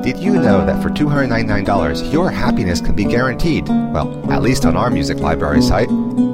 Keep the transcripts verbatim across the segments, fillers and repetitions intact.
Did you know that for two hundred ninety-nine dollars, your happiness can be guaranteed? Well, at least on our music library site.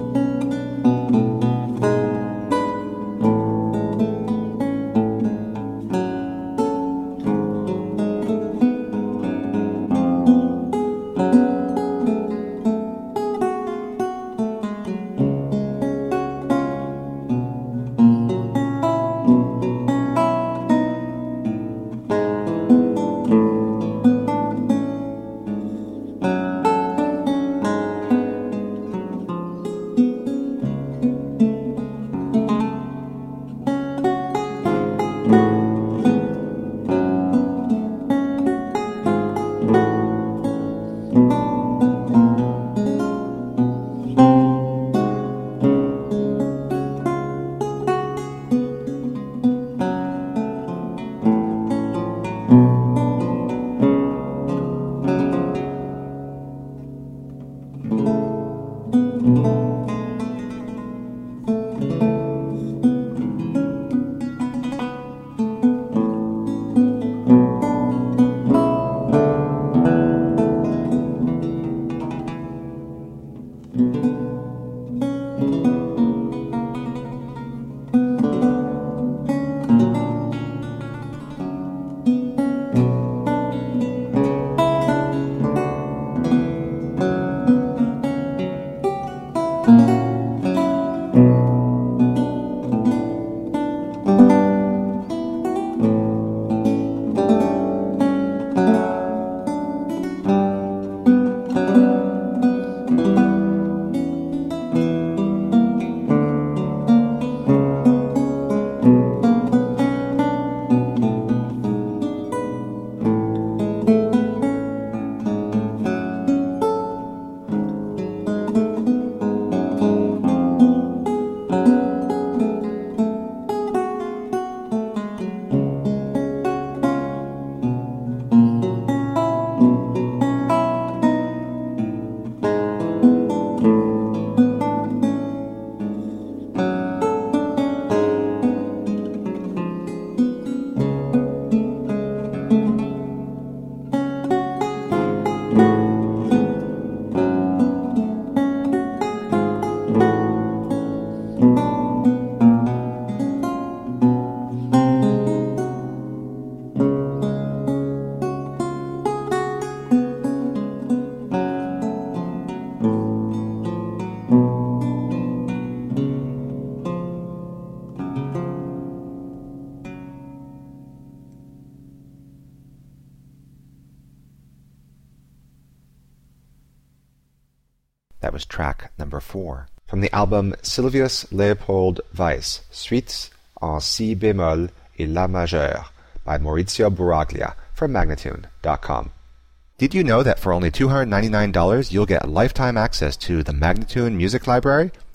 That was track number four. From the album Sylvius Leopold Weiss, Suites en Si bémol et La majeur by Maurizio Buraglia from Magnatune dot com. Did you know that for only two hundred ninety-nine dollars you'll get lifetime access to the Magnatune Music Library?